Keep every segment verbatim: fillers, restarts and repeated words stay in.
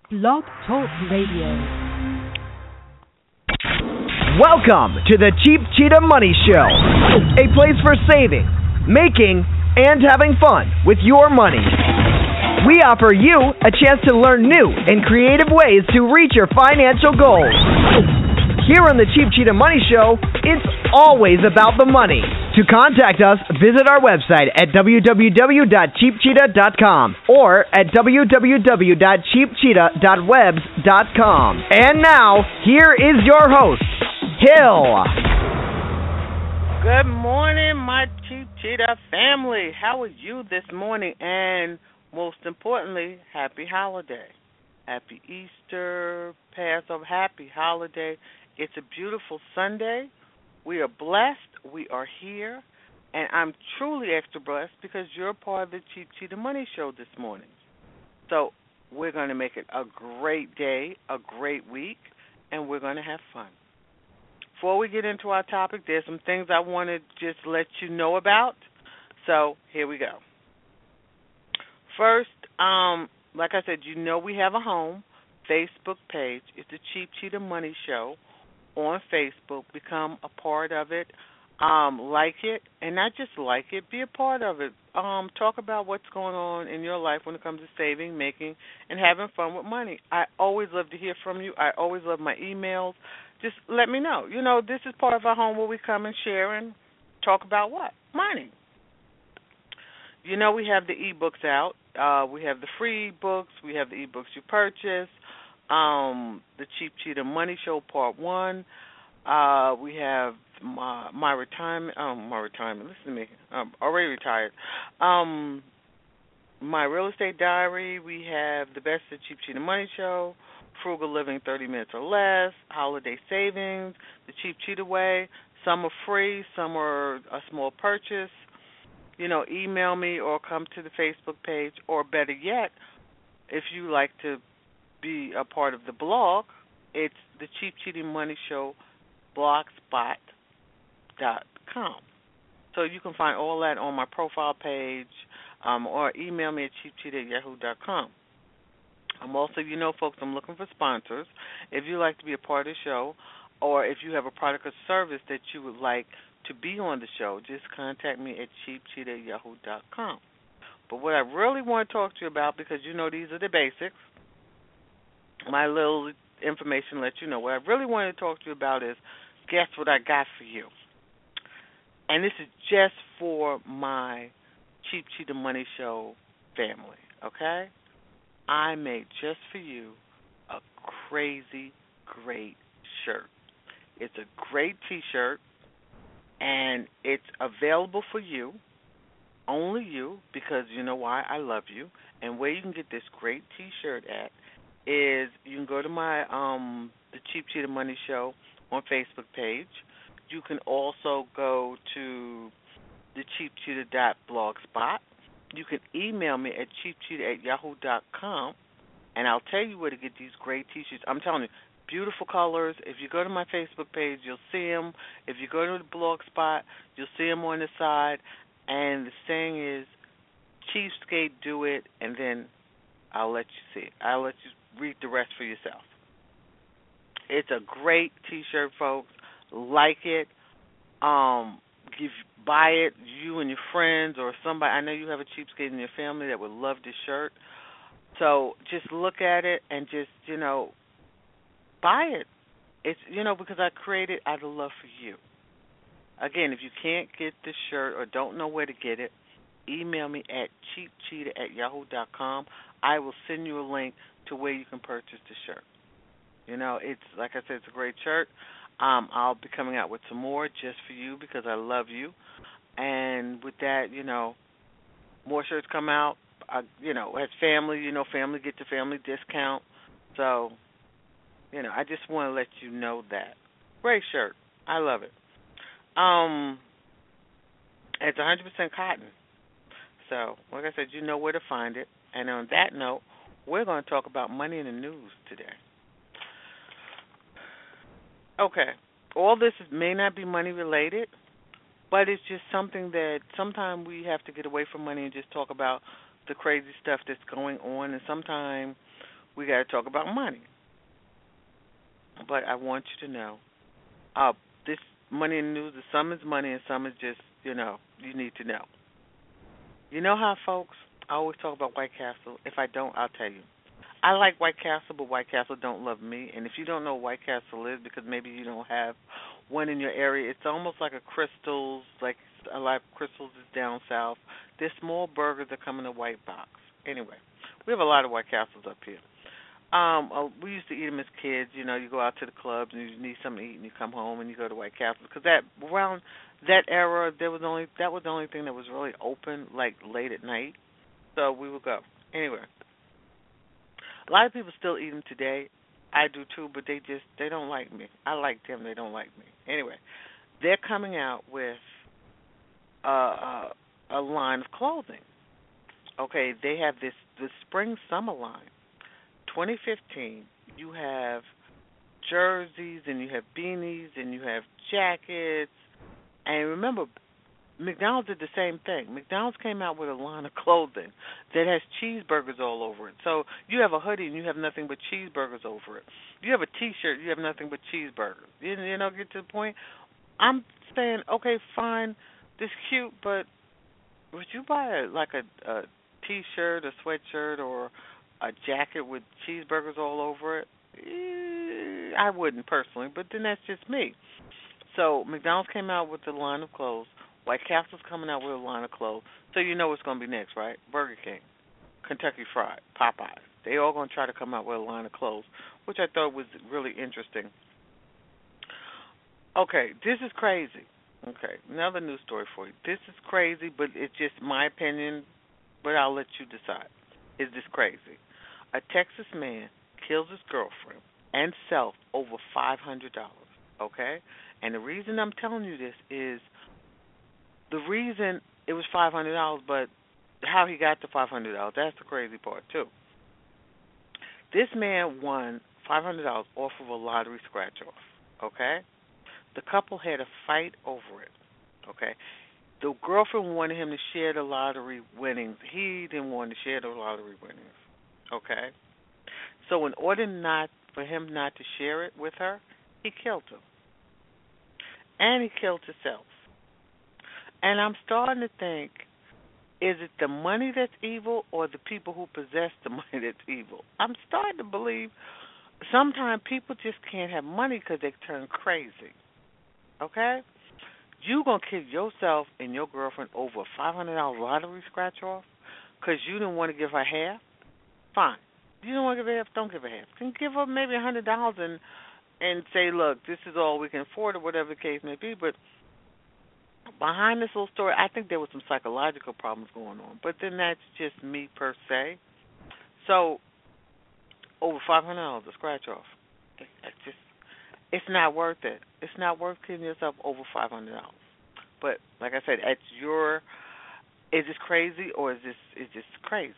Blog Talk Radio. Welcome to the Cheap Cheetah Money Show, a place for saving, making, and having fun with your money. We offer you a chance to learn new and creative ways to reach your financial goals. Here on the Cheap Cheetah Money Show, it's always about the money. To contact us, visit our website at w w w dot cheap cheetah dot com or at w w w dot cheap cheetah dot webs dot com. And now, here is your host, Hill. Good morning, my Cheap Cheetah family. How are you this morning? And most importantly, happy holiday. Happy Easter, Passover, happy holiday. It's a beautiful Sunday. We are blessed. We are here. And I'm truly extra blessed because you're part of the Cheap Cheetah Money Show this morning. So we're going to make it a great day, a great week, and we're going to have fun. Before we get into our topic, there's some things I want to just let you know about. So here we go. First, um, like I said, you know we have a home Facebook page. It's the Cheap Cheetah Money Show on Facebook. Become a part of it. Um, like it, and not just like it, be a part of it. Um, talk about what's going on in your life when it comes to saving, making, and having fun with money. I always love to hear from you. I always love my emails. Just let me know. You know, this is part of our home where we come and share and talk about what? Money. You know, we have the e-books out. Uh, we have the free books. We have the e-books you purchase. Um, the Cheap Cheetah Money Show Part one. Uh, we have my, my retirement. Um, my retirement. Listen to me. I'm already retired. Um, my real estate diary. We have the best of the Cheap Cheetah Money Show. Frugal Living, thirty minutes or less. Holiday savings. The Cheap Cheetah Way. Some are free. Some are a small purchase. You know, email me or come to the Facebook page. Or better yet, if you like to be a part of the blog, it's the Cheap Cheetah Money Show blogspot dot com. So you can find all that on my profile page, um, or email me at cheap cheetah at yahoo dot com. I'm also, you know, folks, I'm looking for sponsors. If you'd like to be a part of the show, or if you have a product or service that you would like to be on the show, just contact me at cheap cheetah at yahoo dot com. But what I really want to talk to you about, because you know these are the basics, my little information let you know. What I really want to talk to you about is, guess what I got for you? And this is just for my Cheap Cheetah Money Show family, okay? I made just for you a crazy great shirt. It's a great T-shirt, and it's available for you, only you, because you know why? I love you. And where you can get this great T-shirt at is you can go to my um, the Cheap Cheetah Money Show on Facebook page. You can also go to the cheap cheetah dot blogspot. You can email me at cheap cheetah at yahoo dot com, and I'll tell you where to get these great T-shirts. I'm telling you, beautiful colors. If you go to my Facebook page, you'll see them. If you go to the blogspot, you'll see them on the side. And the saying is, cheapskate, do it, and then I'll let you see it. I'll let you read the rest for yourself. It's a great T-shirt, folks. Like it. Um, give, buy it, you and your friends or somebody. I know you have a cheapskate in your family that would love this shirt. So just look at it and just, you know, buy it. It's, you know, because I created it out of love for you. Again, if you can't get the shirt or don't know where to get it, email me at cheap cheetah at yahoo dot com. I will send you a link to where you can purchase the shirt. You know, it's, like I said, it's a great shirt. Um, I'll be coming out with some more just for you because I love you. And with that, you know, more shirts come out. I, you know, as family, you know, family gets a family discount. So, you know, I just want to let you know that. Great shirt. I love it. Um, it's one hundred percent cotton. So, like I said, you know where to find it. And on that note, we're going to talk about money in the news today. Okay, all this may not be money related, but it's just something that sometimes we have to get away from money and just talk about the crazy stuff that's going on, and sometimes we got to talk about money. But I want you to know, uh, this money in the news, some is money and some is just, you know, you need to know. You know how, folks, I always talk about White Castle. If I don't, I'll tell you. I like White Castle, but White Castle don't love me. And if you don't know what White Castle is, because maybe you don't have one in your area, it's almost like a Crystals, like a lot of Crystals is down south. They're small burgers that come in a white box. Anyway, we have a lot of White Castles up here. Um, uh, we used to eat them as kids. You know, you go out to the clubs and you need something to eat, and you come home and you go to White Castle. Because that around that era, there was only that was the only thing that was really open, like late at night. So we would go. Anyway, a lot of people still eat them today. I do too, but they just they don't like me. I like them, they don't like me. Anyway, they're coming out with uh, a, a line of clothing. Okay, they have this the spring summer line. twenty fifteen, you have jerseys and you have beanies and you have jackets. And remember, McDonald's did the same thing. McDonald's came out with a line of clothing that has cheeseburgers all over it. So you have a hoodie and you have nothing but cheeseburgers over it. You have a T-shirt, you have nothing but cheeseburgers. You, you know, get to the point? I'm saying, okay, fine, this is cute, but would you buy a, like a, a T-shirt, a sweatshirt, or a jacket with cheeseburgers all over it? Eh, I wouldn't personally, but then that's just me. So McDonald's came out with the line of clothes. White Castle's coming out with a line of clothes. So you know what's going to be next, right? Burger King, Kentucky Fried, Popeyes. They all going to try to come out with a line of clothes, which I thought was really interesting. Okay, this is crazy. Okay, another news story for you. This is crazy, but it's just my opinion, but I'll let you decide. Is this crazy? A Texas man kills his girlfriend and self over five hundred dollars, okay? And the reason I'm telling you this is the reason it was five hundred dollars, but how he got the five hundred dollars, that's the crazy part, too. This man won five hundred dollars off of a lottery scratch-off, okay? The couple had a fight over it, okay? The girlfriend wanted him to share the lottery winnings. He didn't want to share the lottery winnings, okay? So in order not for him not to share it with her, he killed him. And he killed himself. And I'm starting to think, is it the money that's evil or the people who possess the money that's evil? I'm starting to believe sometimes people just can't have money because they turn crazy, okay? You going to kill yourself and your girlfriend over a five hundred dollars lottery scratch-off because you didn't want to give her half? Fine. You don't want to give her half, don't give her half. You can give her maybe one hundred dollars and, and say, look, this is all we can afford or whatever the case may be. But behind this little story, I think there was some psychological problems going on. But then that's just me per se. So over five hundred dollars a scratch-off. It's just, it's not worth it. It's not worth killing yourself over five hundred dollars. But like I said, it's your, is this crazy or is this is this crazy?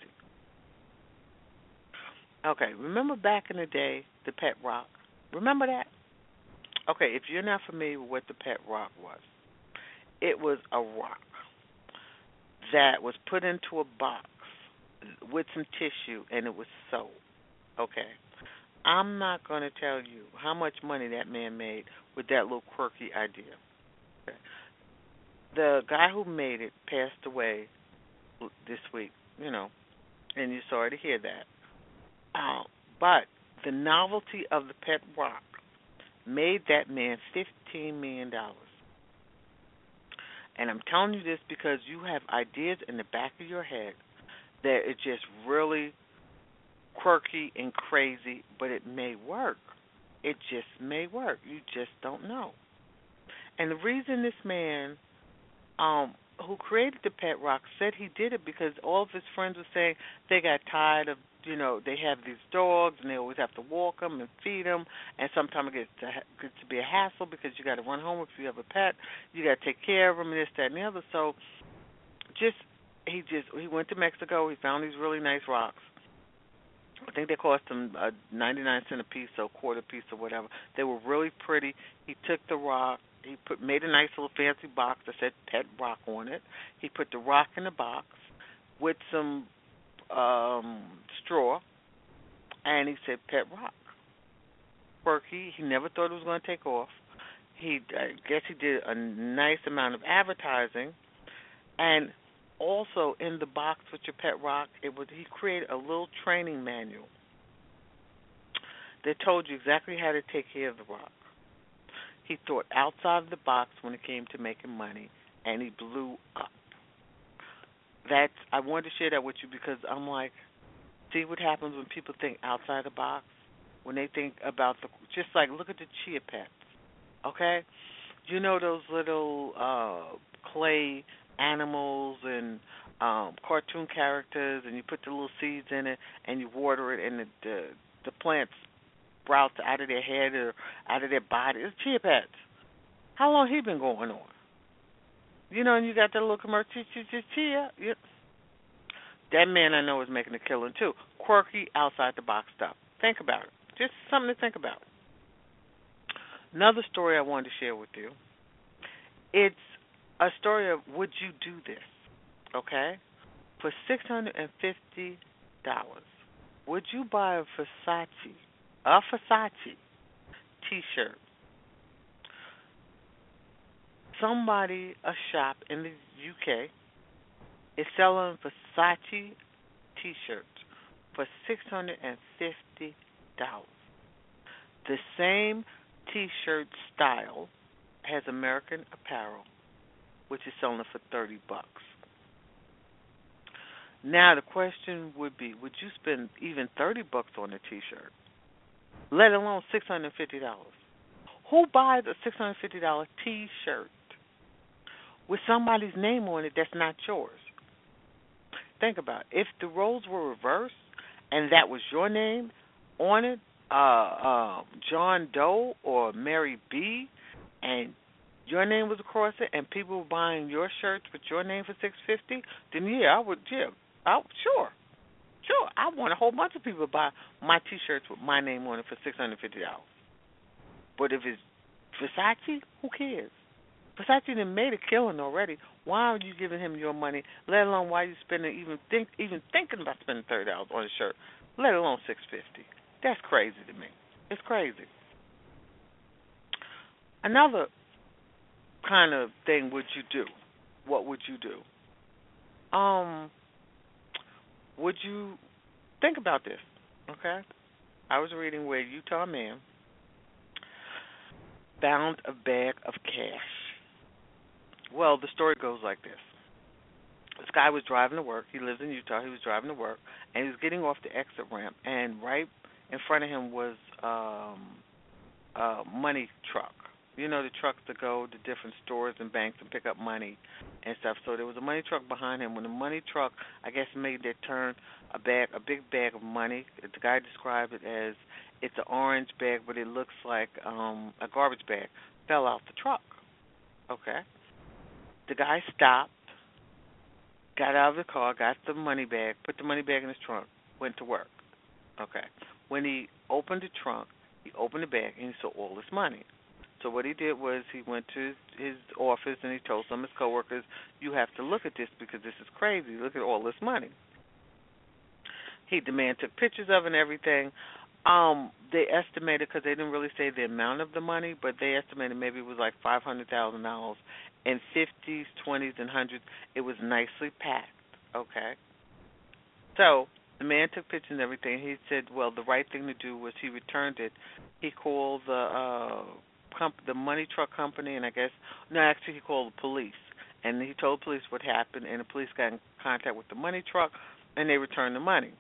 Okay, remember back in the day, the pet rock? Remember that? Okay, if you're not familiar with what the pet rock was, it was a rock that was put into a box with some tissue and it was sold. Okay. I'm not going to tell you how much money that man made with that little quirky idea. Okay. The guy who made it passed away this week, you know, and you're sorry to hear that. Uh, but the novelty of the pet rock made that man fifteen million dollars. And I'm telling you this because you have ideas in the back of your head that it's just really quirky and crazy, but it may work. It just may work. You just don't know. And the reason this man um, who created the pet rock said he did it because all of his friends were saying they got tired of, you know, they have these dogs and they always have to walk them and feed them, and sometimes it gets to, gets to be a hassle because you got to run home if you have a pet, you got to take care of them and this, that, and the other. So just he just he went to Mexico. He found these really nice rocks. I think they cost him uh, ninety-nine cents a piece, so a quarter piece or whatever. They were really pretty. He took the rock. He put made a nice little fancy box that said Pet Rock on it. He put the rock in the box with some um, straw, and he said pet rock. Quirky. He never thought it was going to take off. He, I guess he did a nice amount of advertising, and also in the box with your pet rock, it was he created a little training manual that told you exactly how to take care of the rock. He thought outside of the box when it came to making money, and he blew up. That's I wanted to share that with you because I'm like, see what happens when people think outside the box, when they think about the just like look at the chia pets, okay? You know those little uh, clay animals and um, cartoon characters, and you put the little seeds in it, and you water it, and the the, the plants sprouts out of their head or out of their body. It's chia pets. How long he been going on? You know, and you got that little commercial, chia, chia, chia. Yep. That man I know is making a killing too. Quirky, outside the box stuff. Think about it. Just something to think about. Another story I wanted to share with you. It's a story of would you do this, okay? For six hundred fifty dollars, would you buy a Versace, a Versace T-shirt? Somebody, a shop in the U K, is selling Versace T-shirts for six hundred fifty dollars. The same T-shirt style has American Apparel, which is selling for thirty bucks. Now the question would be, would you spend even thirty bucks on a T-shirt, let alone six hundred fifty dollars? Who buys a six hundred fifty dollars T-shirt with somebody's name on it that's not yours? Think about it. If the roles were reversed and that was your name on it, uh, uh, John Doe or Mary B, and your name was across it, and people were buying your shirts with your name for six hundred fifty dollars, then yeah, I would, yeah, I, sure, sure. I want a whole bunch of people to buy my T-shirts with my name on it for six hundred fifty dollars. But if it's Versace, who cares? Versace done made a killing already. Why are you giving him your money? Let alone why you spending even think even thinking about spending thirty dollars on a shirt, let alone six hundred fifty dollars. That's crazy to me. It's crazy. Another kind of thing would you do? What would you do? Um, would you think about this? Okay, I was reading where a Utah man found a bag of cash. Well, the story goes like this. This guy was driving to work. He lives in Utah. He was driving to work, and he was getting off the exit ramp, and right in front of him was um, a money truck. You know, the trucks that go to different stores and banks and pick up money and stuff. So there was a money truck behind him. When the money truck, I guess, made that turn, a bag, a big bag of money, the guy described it as it's an orange bag, but it looks like um, a garbage bag, fell out the truck. Okay. The guy stopped, got out of the car, got the money bag, put the money bag in his trunk, went to work. Okay. When he opened the trunk, he opened the bag, and he saw all this money. So what he did was he went to his office, and he told some of his coworkers, you have to look at this because this is crazy. Look at all this money. He, the man took pictures of it and everything. Um, they estimated, because they didn't really say the amount of the money, but they estimated maybe it was like five hundred thousand dollars. In fifties, twenties, and hundreds, it was nicely packed, okay? So the man took pictures and everything. He said, well, the right thing to do was he returned it. He called the uh, comp- the money truck company, and I guess, no, actually he called the police. And he told the police what happened, and the police got in contact with the money truck, and they returned the money.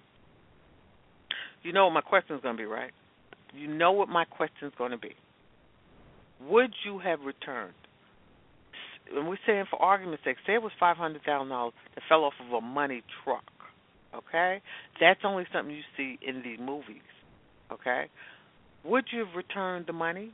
You know what my question is going to be, right? You know what my question is going to be. Would you have returned? And we're saying for argument's sake, say it was five hundred thousand dollars that fell off of a money truck, okay? That's only something you see in these movies, okay? Would you have returned the money?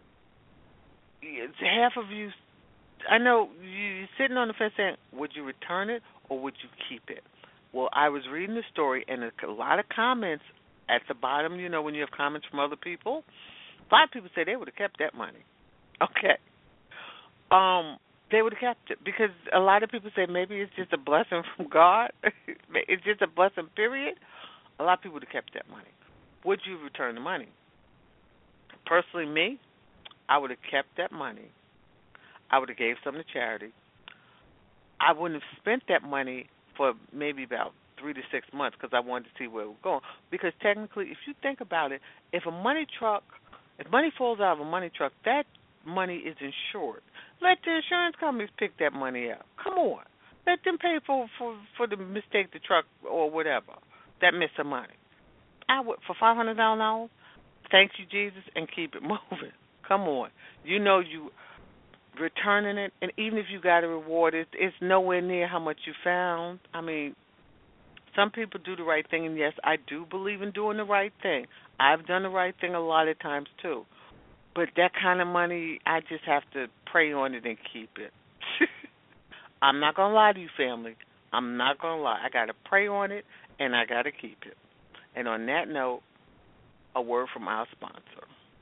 It's half of you, I know you're sitting on the fence saying, would you return it or would you keep it? Well, I was reading the story, and a lot of comments at the bottom, you know, when you have comments from other people, a lot of people say they would have kept that money, okay? Um... They would have kept it because a lot of people say maybe it's just a blessing from God. It's just a blessing, period. A lot of people would have kept that money. would you return the money? Personally, me, I would have kept that money. I would have gave some to charity. I wouldn't have spent that money for maybe about three to six months because I wanted to see where it was going. Because technically, if you think about it, if a money truck, if money falls out of a money truck, that money is insured. Let the insurance companies pick that money up. Come on. Let them pay for, for, for the mistake, the truck or whatever, that missing money. I would, for five hundred dollars, thank you, Jesus, and keep it moving. Come on. You know you returning it, and even if you got a reward, it's, it's nowhere near how much you found. I mean, some people do the right thing, and yes, I do believe in doing the right thing. I've done the right thing a lot of times, too. But that kind of money, I just have to pray on it and keep it. I'm not going to lie to you, family. I'm not going to lie. I got to pray on it, and I got to keep it. And on that note, a word from our sponsor.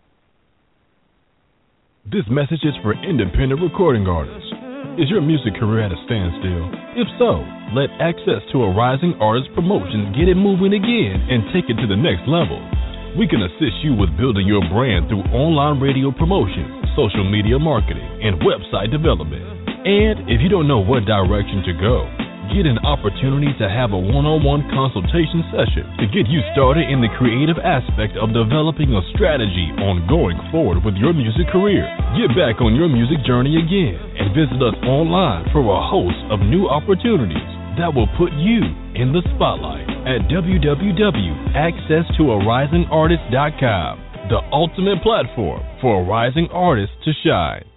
This message is for independent recording artists. Is your music career at a standstill? If so, let Access to a Rising Artist Promotions get it moving again and take it to the next level. We can assist you with building your brand through online radio promotion, social media marketing, and website development. And if you don't know what direction to go, get an opportunity to have a one-on-one consultation session to get you started in the creative aspect of developing a strategy on going forward with your music career. Get back on your music journey again and visit us online for a host of new opportunities that will put you in the spotlight at w w w dot access to a rising artist dot com, the ultimate platform for a rising artist to shine.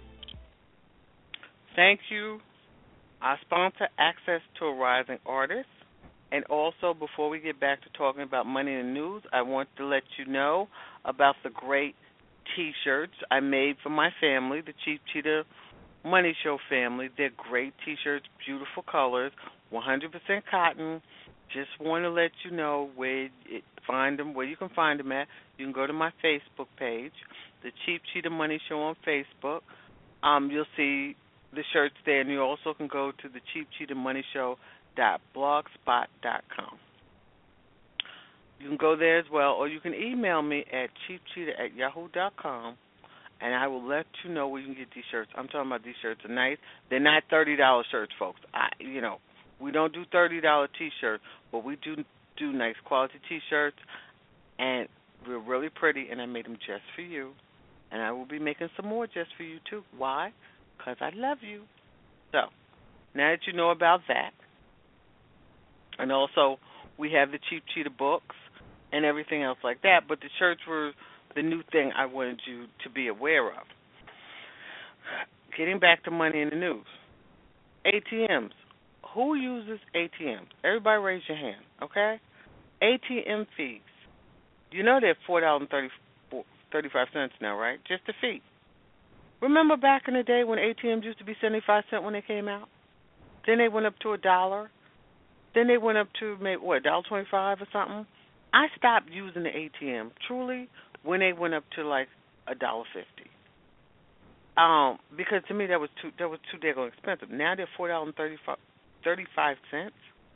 Thank you. I sponsor Access to a Rising Artist. And also, before we get back to talking about money and news, I want to let you know about the great T-shirts I made for my family, the Chief Cheetah Money Show family. They're great T-shirts, beautiful colors, one hundred percent cotton. Just want to let you know where it, find them, where you can find them at. You can go to my Facebook page, the Chief Cheetah Money Show on Facebook. Um, you'll see the shirts there, and you also can go to the cheap cheetah money show dot blogspot dot com. You can go there as well, or you can email me at cheap cheetah at yahoo dot com, and I will let you know where you can get these shirts. I'm talking about these shirts are nice. They're not thirty dollars shirts, folks. I, you know, we don't do thirty dollars T-shirts, but we do do nice quality T-shirts, and we're really pretty, and I made them just for you. And I will be making some more just for you, too. Why? Because I love you. So, now that you know about that, and also we have the Cheap Cheetah books and everything else like that, but the shirts were the new thing I wanted you to be aware of. Getting back to money in the news. A T Ms. Who uses A T Ms? Everybody raise your hand, okay? A T M fees. You know they're four dollars and thirty-five cents now, right? Just a fee. Remember back in the day when A T Ms used to be seventy-five cents when they came out? Then they went up to a dollar. Then they went up to maybe, what, one dollar twenty-five or something? I stopped using the A T M, truly, when they went up to like one dollar fifty. Um, because to me that was too that was too daggone expensive. Now they're four dollars and thirty-five cents.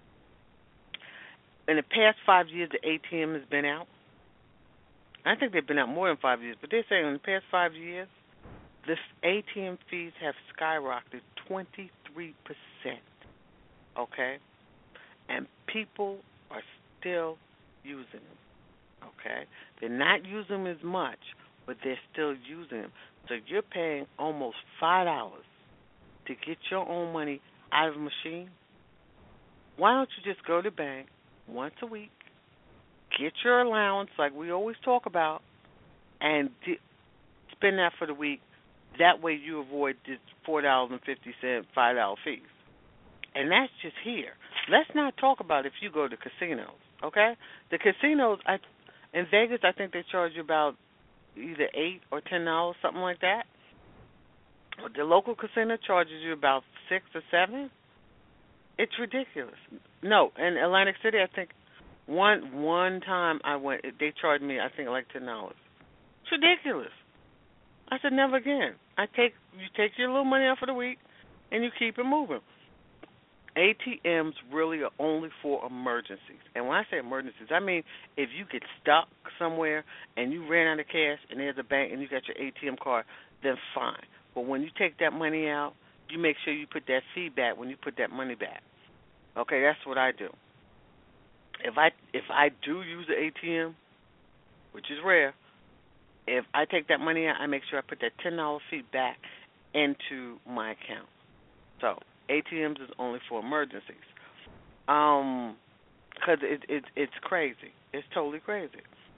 In the past five years, the A T M has been out. I think they've been out more than five years, but they're saying in the past five years, the A T M fees have skyrocketed twenty-three percent, okay? And people are still using them, okay? They're not using them as much, but they're still using them. So you're paying almost five dollars to get your own money out of a machine. Why don't you just go to the bank once a week, get your allowance like we always talk about, and di- spend that for the week. That way you avoid this four dollars and fifty cents, five dollars fees. And that's just here. Let's not talk about if you go to casinos, okay? The casinos, I, in Vegas, I think they charge you about either eight or ten dollars, something like that. The local casino charges you about six or seven. It's ridiculous. No, in Atlantic City, I think one one time I went, they charged me, I think, like ten dollars. It's ridiculous. I said, never again. I take you take your little money out for the week, and you keep it moving. A T Ms really are only for emergencies. And when I say emergencies, I mean if you get stuck somewhere and you ran out of cash and there's a bank and you got your A T M card, then fine. But when you take that money out, you make sure you put that fee back when you put that money back. Okay, that's what I do. If I if I do use the A T M, which is rare, if I take that money out, I make sure I put that ten dollar fee back into my account. So A T Ms is only for emergencies. Um, cause it it it's crazy. It's totally crazy.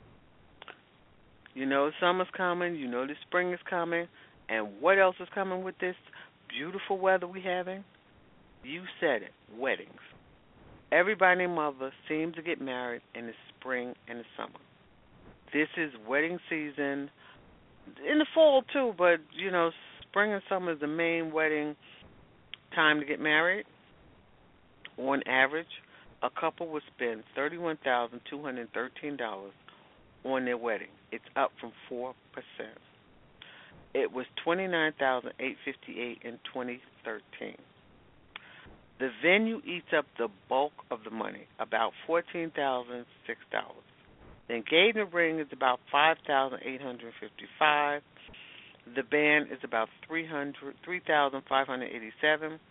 You know, summer's coming. You know, the spring is coming. And what else is coming with this beautiful weather we having? You said it. Weddings. Everybody and mother seems to get married in the spring and the summer. This is wedding season. In the fall too, but you know, spring and summer is the main wedding time to get married. On average, a couple would spend thirty-one thousand two hundred thirteen dollars on their wedding. It's up from four percent. It was twenty-nine thousand eight hundred fifty-eight dollars in twenty thirteen. The venue eats up the bulk of the money, about fourteen thousand six dollars. The engagement ring is about five thousand eight hundred fifty-five dollars. The band is about three thousand five hundred eighty-seven dollars.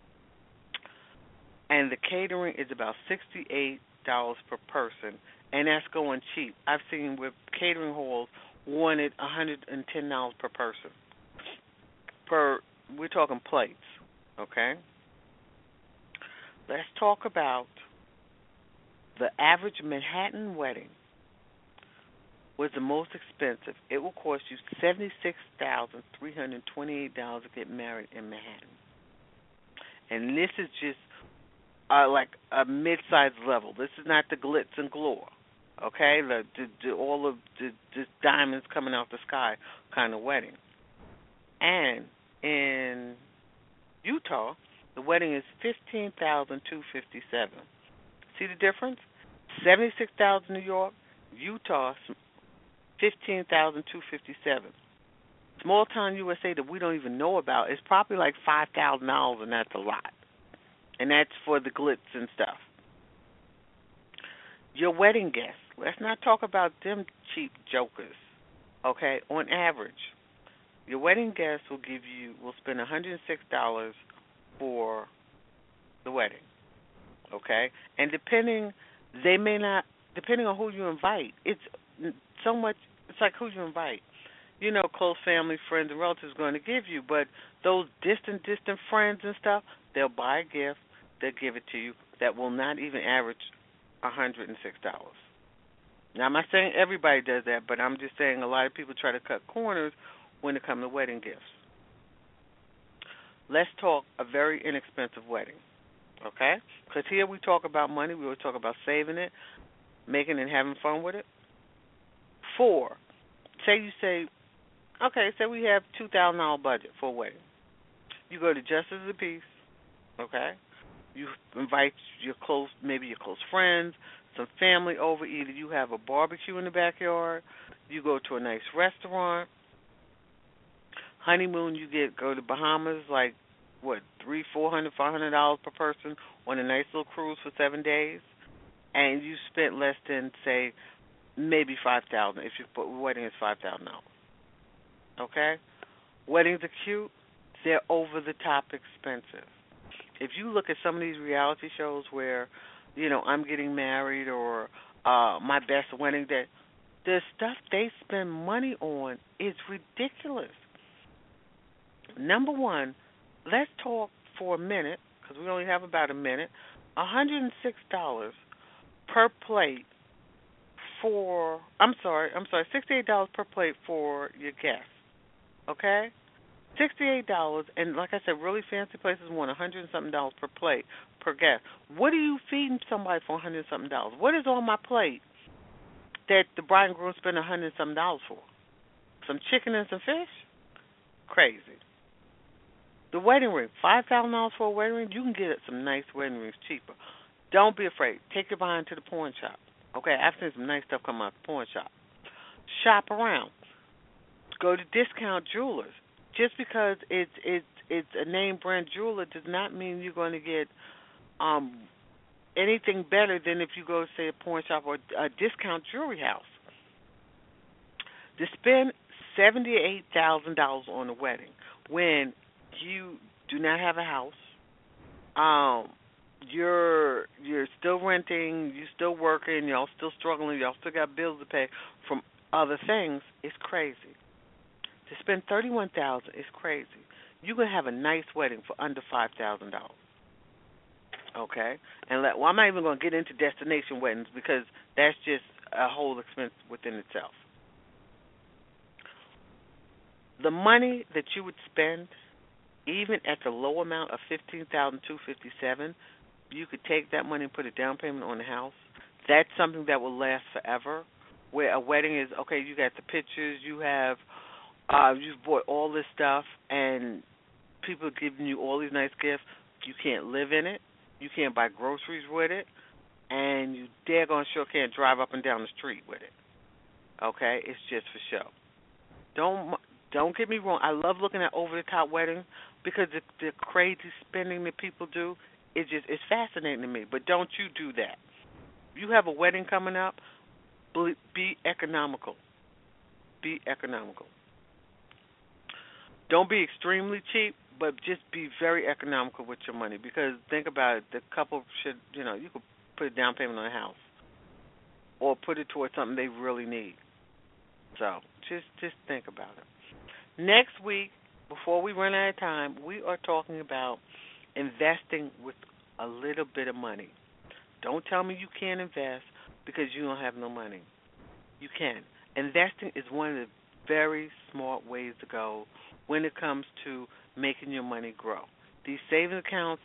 And the catering is about sixty-eight dollars per person, and that's going cheap. I've seen with catering halls wanted one hundred ten dollars per person. Per, we're talking plates, okay? Let's talk about the average Manhattan wedding was the most expensive. It will cost you seventy-six thousand three hundred twenty-eight dollars to get married in Manhattan. And this is just uh, like a mid-sized level. This is not the glitz and glory, okay? The, the, the all of the, the diamonds coming out the sky kind of wedding. And in Utah, the wedding is fifteen thousand two hundred fifty-seven dollars. See the difference? seventy-six thousand dollars New York, Utah, fifteen thousand two hundred fifty-seven dollars. Small town U S A that we don't even know about is probably like five thousand dollars, and that's a lot. And that's for the glitz and stuff. Your wedding guests, let's not talk about them cheap jokers, okay? On average, your wedding guests will give you, will spend one hundred six dollars for the wedding, okay? And depending, they may not, depending on who you invite, it's so much, it's like who you invite. You know, close family, friends, and relatives are going to give you, but those distant, distant friends and stuff, they'll buy a gift, they'll give it to you, that will not even average one hundred six dollars. Now, I'm not saying everybody does that, but I'm just saying a lot of people try to cut corners when it comes to wedding gifts. Let's talk a very inexpensive wedding, okay? Because here we talk about money. We always talk about saving it, making it and having fun with it. Four, say you say, okay, say we have two thousand dollars budget for a wedding. You go to Justice of the Peace, okay? You invite your close, maybe your close friends, some family over. Either you have a barbecue in the backyard, you go to a nice restaurant. Honeymoon, you get go to Bahamas, like what three, four hundred, five hundred dollars per person on a nice little cruise for seven days, and you spent less than say maybe five thousand. If your wedding is five thousand dollars, okay. Weddings are cute. They're over the top expensive. If you look at some of these reality shows where, you know, I'm getting married or uh, my best wedding day, the stuff they spend money on is ridiculous. Number one, let's talk for a minute, because we only have about a minute, one hundred six dollars per plate for, I'm sorry, I'm sorry, sixty-eight dollars per plate for your guests, okay? sixty-eight dollars, and like I said, really fancy places want one hundred and something dollars per plate per guest. What are you feeding somebody for one hundred and something dollars? What is on my plate that the bride and groom spend one hundred and something dollars for? Some chicken and some fish? Crazy. The wedding ring, five thousand dollars for a wedding ring. You can get some nice wedding rings cheaper. Don't be afraid. Take your behind to the pawn shop. Okay, I've seen some nice stuff come out of the pawn shop. Shop around. Go to discount jewelers. Just because it's it's it's a name brand jeweler does not mean you're going to get um, anything better than if you go to, say, a pawn shop or a discount jewelry house. To spend seventy-eight thousand dollars on a wedding when you do not have a house, um, you're you're still renting, you're still working, y'all still struggling, y'all still got bills to pay from other things, it's crazy. To spend thirty-one thousand dollars is crazy. You can have a nice wedding for under five thousand dollars. Okay? And let, well, I'm not even going to get into destination weddings because that's just a whole expense within itself. The money that you would spend, even at the low amount of fifteen thousand two hundred fifty-seven dollars, you could take that money and put a down payment on the house. That's something that will last forever. Where a wedding is, okay, you got the pictures, you have, uh, you've bought all this stuff, and people are giving you all these nice gifts. You can't live in it. You can't buy groceries with it. And you daggone sure can't drive up and down the street with it. Okay? It's just for show. Don't don't get me wrong. I love looking at over-the-top weddings because the, the crazy spending that people do, it just it's fascinating to me. But don't you do that. If you have a wedding coming up, be economical. Be economical. Don't be extremely cheap, but just be very economical with your money. Because think about it, the couple should, you know, you could put a down payment on a house or put it towards something they really need. So just just think about it. Next week, before we run out of time, we are talking about investing with a little bit of money. Don't tell me you can't invest because you don't have no money. You can. Investing is one of the very smart ways to go when it comes to making your money grow. These savings accounts,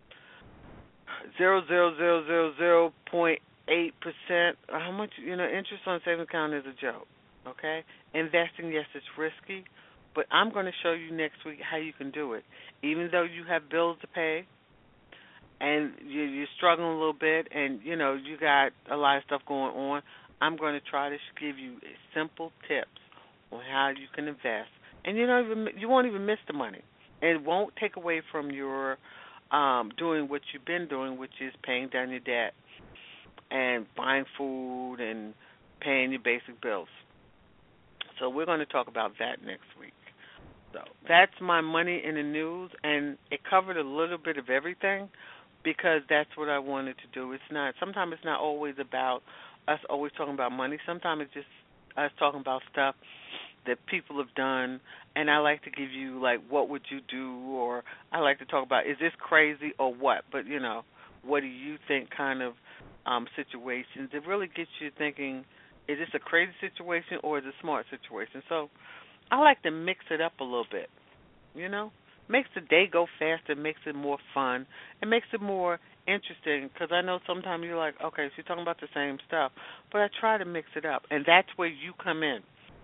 zero zero zero zero zero point eight percent. How much, you know, interest on a savings account is a joke. Okay? Investing, yes, it's risky, but I'm going to show you next week how you can do it. Even though you have bills to pay and you're struggling a little bit and, you know, you got a lot of stuff going on, I'm going to try to give you simple tips on how you can invest. And you don't even you won't even miss the money. It won't take away from your um, doing what you've been doing, which is paying down your debt and buying food and paying your basic bills. So we're going to talk about that next week. So that's my money in the news, and it covered a little bit of everything because that's what I wanted to do. It's not. Sometimes it's not always about us always talking about money. Sometimes it's just us talking about stuff that people have done, and I like to give you, like, what would you do, or I like to talk about, is this crazy or what? But, you know, what do you think kind of um, situations? It really gets you thinking, is this a crazy situation or is it a smart situation? So I like to mix it up a little bit, you know? Makes the day go faster, makes it more fun, it makes it more interesting because I know sometimes you're like, okay, she's talking about the same stuff, but I try to mix it up, and that's where you come in.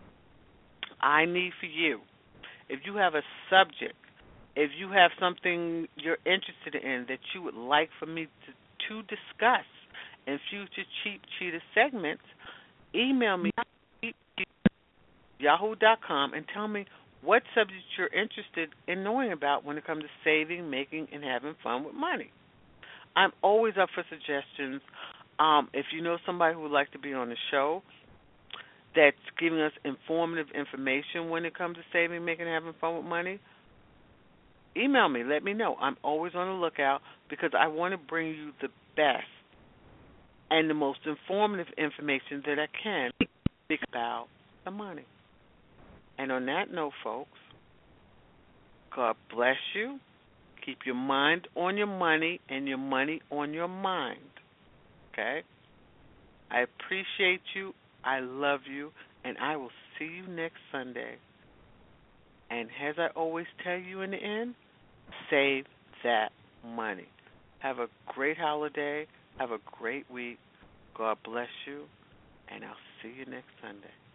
I need for you, if you have a subject, if you have something you're interested in that you would like for me to, to discuss in future Cheap Cheetah segments, email me at yahoo dot com and tell me what subject you're interested in knowing about when it comes to saving, making, and having fun with money. I'm always up for suggestions. Um, if you know somebody who would like to be on the show that's giving us informative information when it comes to saving, making, and having fun with money, email me. Let me know. I'm always on the lookout because I want to bring you the best and the most informative information that I can about the money. And on that note, folks, God bless you. Keep your mind on your money and your money on your mind. Okay? I appreciate you. I love you. And I will see you next Sunday. And as I always tell you in the end, save that money. Have a great holiday. Have a great week. God bless you. And I'll see you next Sunday.